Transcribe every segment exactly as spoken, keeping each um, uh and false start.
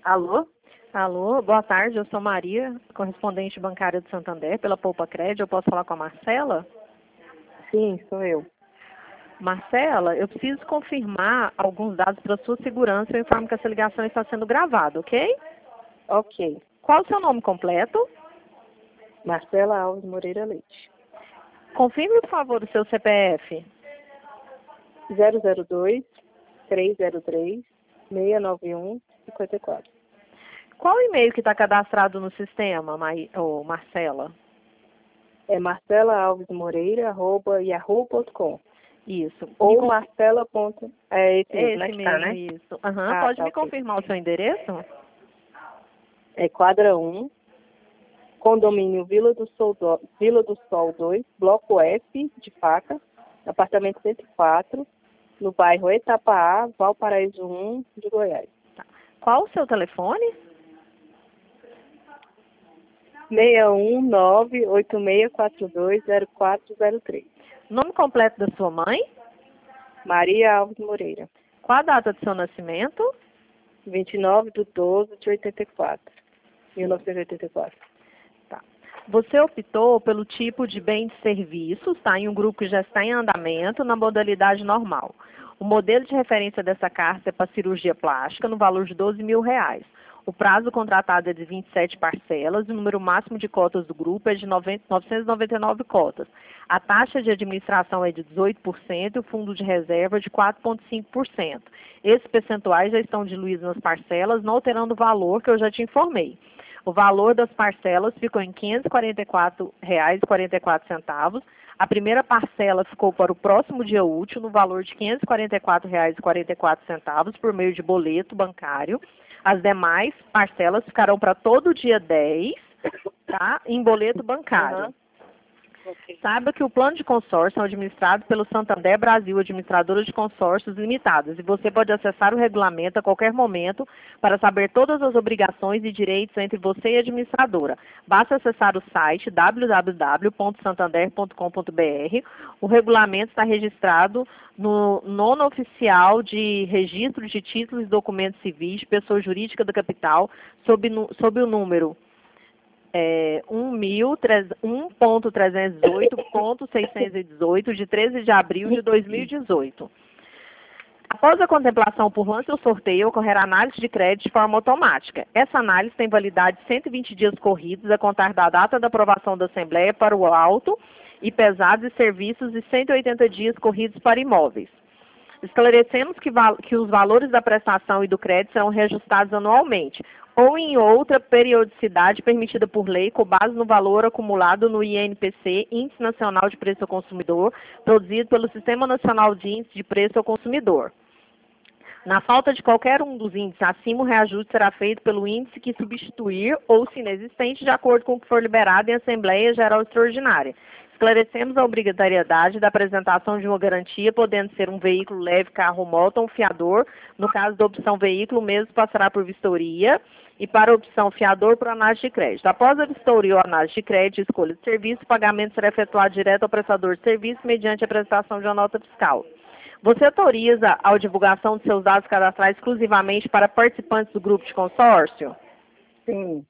Alô? Alô, boa tarde, eu sou Maria, correspondente bancária do Santander, pela Poupa Crédito. Eu posso falar com a Marcela? Sim, sou eu. Marcela, eu preciso confirmar alguns dados para sua segurança. Eu informo que essa ligação está sendo gravada, ok? Ok. Qual o seu nome completo? Marcela Alves Moreira Leite. Confirme, por favor, o seu C P F. zero zero dois, três zero três, seis nove um, cinco quatro. Qual o e-mail que está cadastrado no sistema, Mai- ô, Marcela? É marcela alves moreira arroba yahoo ponto com. Isso. Me Ou conf- Marcela. ponto- É esse mesmo, né? Esse que tá, mesmo, né? isso. Aham, Ah, pode tá, me ok. confirmar o seu endereço? É quadra um, condomínio Vila do Sol, do... Vila do Sol dois, bloco F, de Faca, apartamento cento e quatro, no bairro Itapaá, Valparaíso um, de Goiás. Qual o seu telefone? seis um nove, oito seis quatro dois, zero quatro zero três. Nome completo da sua mãe? Maria Alves Moreira. Qual a data de seu nascimento? vinte e nove de doze de oitenta e quatro. mil novecentos e oitenta e quatro. Tá. Você optou pelo tipo de bem de serviços, tá? Em um grupo que já está em andamento, na modalidade normal. O modelo de referência dessa carta é para cirurgia plástica, no valor de doze mil reais. O prazo contratado é de vinte e sete parcelas e o número máximo de cotas do grupo é de novecentas e noventa e nove cotas. A taxa de administração é de dezoito por cento e o fundo de reserva de quatro vírgula cinco por cento. Esses percentuais já estão diluídos nas parcelas, não alterando o valor que eu já te informei. O valor das parcelas ficou em quinhentos e quarenta e quatro reais e quarenta e quatro centavos. A primeira parcela ficou para o próximo dia útil, no valor de quinhentos e quarenta e quatro reais e quarenta e quatro centavos, por meio de boleto bancário. As demais parcelas ficarão para todo dia dez, tá? Em boleto bancário. Uhum. Ok. Saiba que o plano de consórcio é administrado pelo Santander Brasil, administradora de consórcios limitadas, e você pode acessar o regulamento a qualquer momento para saber todas as obrigações e direitos entre você e a administradora. Basta acessar o site w w w ponto santander ponto com ponto b r. O regulamento está registrado no nono oficial de registro de títulos e documentos civis de pessoa jurídica da capital, sob, sob o número É, um ponto trezentos e dezoito ponto seiscentos e dezoito, de treze de abril de dois mil e dezoito. Após a contemplação por lance ou sorteio, ocorrerá análise de crédito de forma automática. Essa análise tem validade de cento e vinte dias corridos, a contar da data da aprovação da Assembleia para o auto e pesados e serviços, e cento e oitenta dias corridos para imóveis. Esclarecemos que, que os valores da prestação e do crédito serão reajustados anualmente, ou em outra periodicidade permitida por lei, com base no valor acumulado no I N P C, Índice Nacional de Preço ao Consumidor, produzido pelo Sistema Nacional de Índice de Preço ao Consumidor. Na falta de qualquer um dos índices acima, o reajuste será feito pelo índice que substituir ou, se inexistente, de acordo com o que for liberado em Assembleia Geral Extraordinária. Esclarecemos a obrigatoriedade da apresentação de uma garantia, podendo ser um veículo leve, carro, moto ou um fiador. No caso da opção veículo, o mesmo passará por vistoria, e para a opção fiador, por análise de crédito. Após a vistoria ou análise de crédito e escolha de serviço, o pagamento será efetuado direto ao prestador de serviço mediante a apresentação de uma nota fiscal. Você autoriza a divulgação de seus dados cadastrais exclusivamente para participantes do grupo de consórcio? Sim.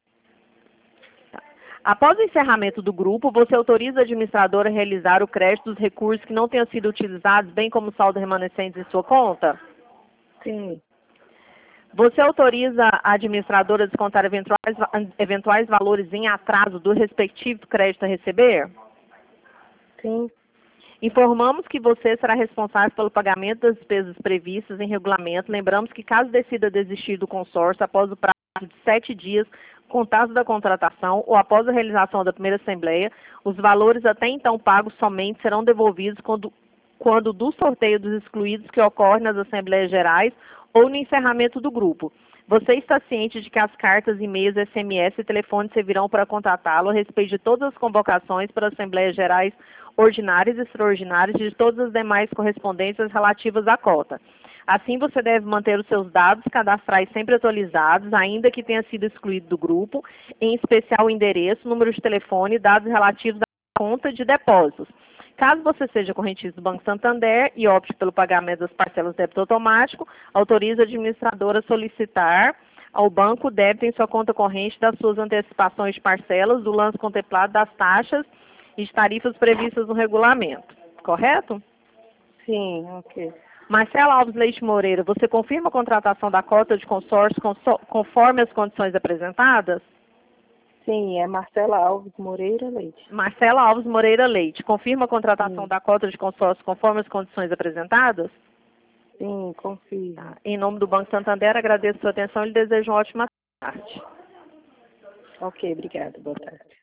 Após o encerramento do grupo, você autoriza a administradora a realizar o crédito dos recursos que não tenham sido utilizados, bem como saldo remanescentes em sua conta? Sim. Você autoriza a administradora a descontar eventuais, eventuais valores em atraso do respectivo crédito a receber? Sim. Informamos que você será responsável pelo pagamento das despesas previstas em regulamento. Lembramos que, caso decida desistir do consórcio após o prazo de sete dias contados da contratação ou após a realização da primeira assembleia, os valores até então pagos somente serão devolvidos quando, quando do sorteio dos excluídos que ocorre nas assembleias gerais ou no encerramento do grupo. Você está ciente de que as cartas, e-mails, S M S e telefone servirão para contatá-lo a respeito de todas as convocações para assembleias gerais ordinárias e extraordinárias e de todas as demais correspondências relativas à cota. Assim, você deve manter os seus dados cadastrais sempre atualizados, ainda que tenha sido excluído do grupo, em especial o endereço, número de telefone e dados relativos à conta de depósitos. Caso você seja correntista do Banco Santander e opte pelo pagamento das parcelas de débito automático, autoriza a administradora a solicitar ao banco o débito em sua conta corrente das suas antecipações de parcelas do lance contemplado das taxas e de tarifas previstas no regulamento. Correto? Sim, ok. Marcela Alves Leite Moreira, você confirma a contratação da cota de consórcio conforme as condições apresentadas? Sim, é Marcela Alves Moreira Leite. Marcela Alves Moreira Leite, confirma a contratação Sim. da cota de consórcio conforme as condições apresentadas? Sim, confio. Tá. Em nome do Banco Santander, agradeço a sua atenção e lhe desejo uma ótima tarde. Ok, obrigada. Boa tarde.